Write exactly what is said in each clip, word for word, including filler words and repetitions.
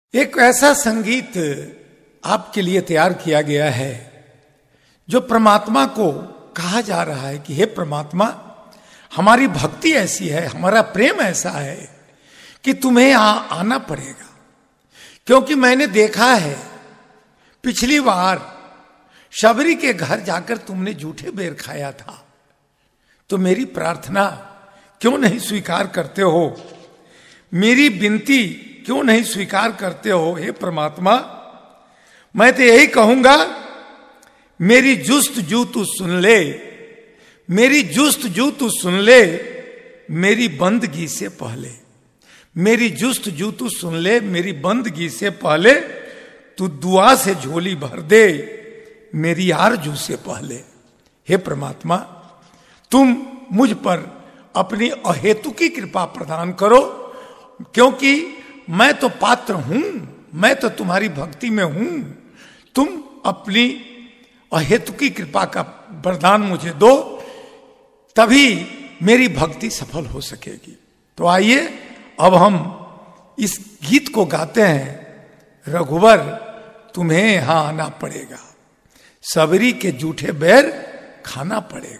एक ऐसा संगीत आपके लिए तैयार किया गया है जो परमात्मा को कहा जा रहा है कि हे परमात्मा, हमारी भक्ति ऐसी है, हमारा प्रेम ऐसा है कि तुम्हें आ, आना पड़ेगा। क्योंकि मैंने देखा है पिछली बार शबरी के घर जाकर तुमने जूठे बेर खाया था, तो मेरी प्रार्थना क्यों नहीं स्वीकार करते हो, मेरी विनती क्यों नहीं स्वीकार करते हो। हे परमात्मा, मैं तो यही कहूंगा, मेरी जुस्त जू तू सुन ले, मेरी जुस्त जू तू सुन ले, मेरी बंदगी से पहले, मेरी जुस्त जू तू सुन ले, मेरी बंदगी से पहले, तू दुआ से झोली भर दे, मेरी आरजू से पहले। हे परमात्मा, तुम मुझ पर अपनी अहेतुकी कृपा प्रदान करो, क्योंकि मैं तो पात्र हूं, मैं तो तुम्हारी भक्ति में हूं। तुम अपनी अहेतुकी कृपा का वरदान मुझे दो, तभी मेरी भक्ति सफल हो सकेगी। तो आइए अब हम इस गीत को गाते हैं। रघुवर तुम्हें यहां आना पड़ेगा, सबरी के जूठे बैर खाना पड़ेगा।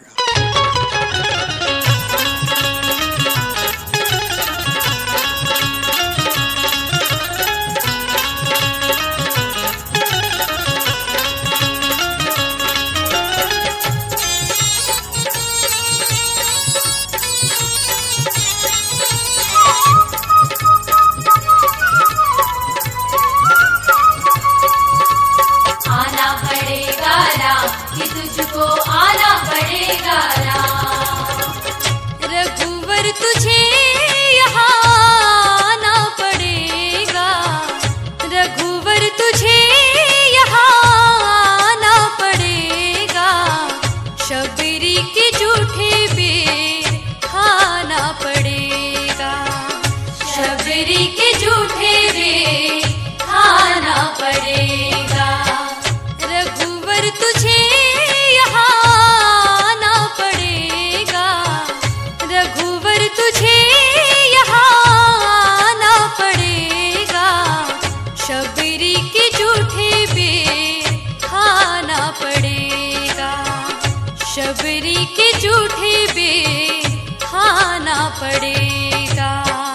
तुझको आना पड़ेगा रघुवर, तुझे यहाँ आना पड़ेगा, रघुवर तुझे यहाँ आना पड़ेगा, शबरी के जूठे बेर खाना पड़ेगा, शबरी के जूठे बेर खाना पड़ेगा, रघुवर तुझे शबरी के जूठे बेर खाना पड़ेगा।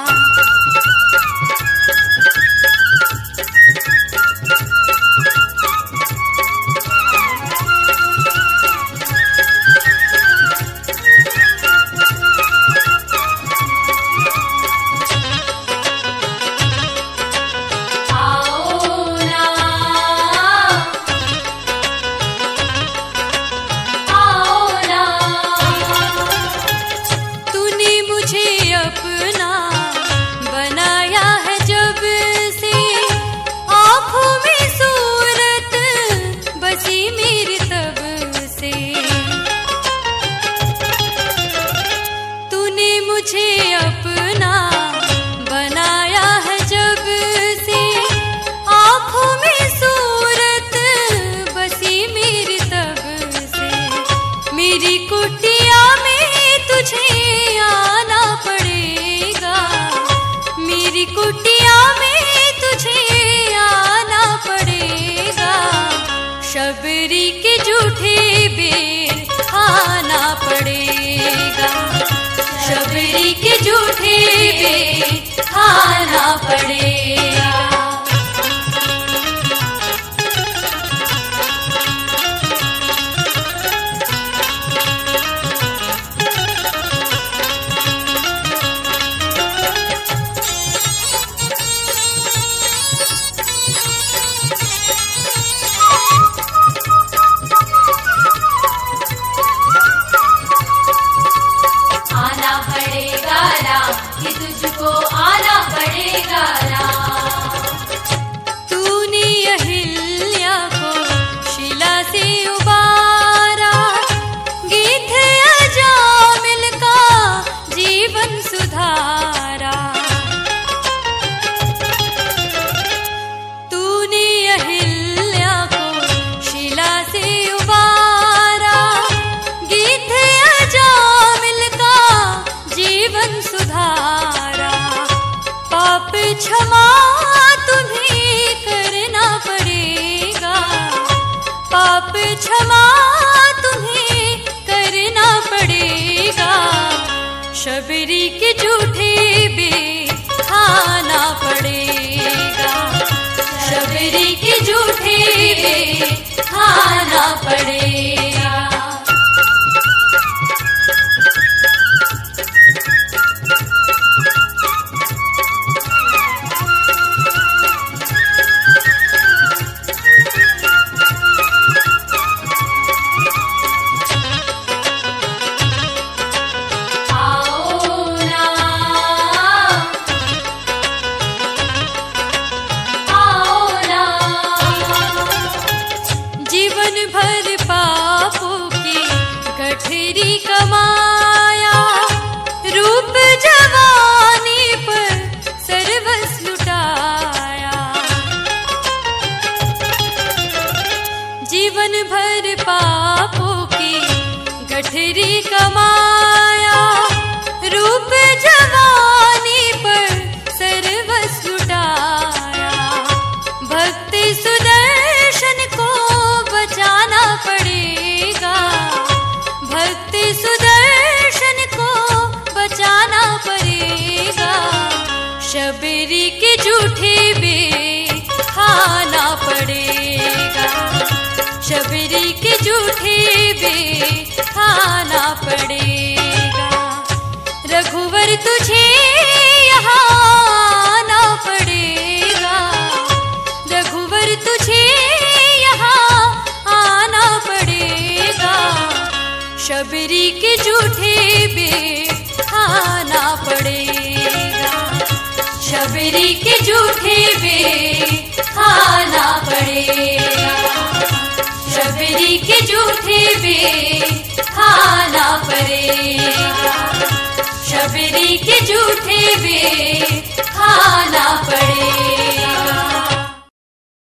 शबरी के जूठे बेर खाना पड़ेगा, शबरी के जूठे बेर खाना पड़ेगा। तुझको आना पड़ेगा। पथरी कमाया रूप जवानी पर सर्वस्व लुटाया। भक्ति सुदर्शन को बचाना पड़ेगा, भक्ति सुदर्शन को बचाना पड़ेगा। शबरी के झूठे बेर खाना पड़ेगा, शबरी के झूठे बेर खाना पड़ेगा। रघुवर तुझे यहाँ आना पड़ेगा, रघुवर तुझे यहाँ आना पड़ेगा। शबरी के झूठे बेर खाना पड़ेगा, शबरी के झूठे बेर खाना पड़ेगा, शबरी के झूठे बेर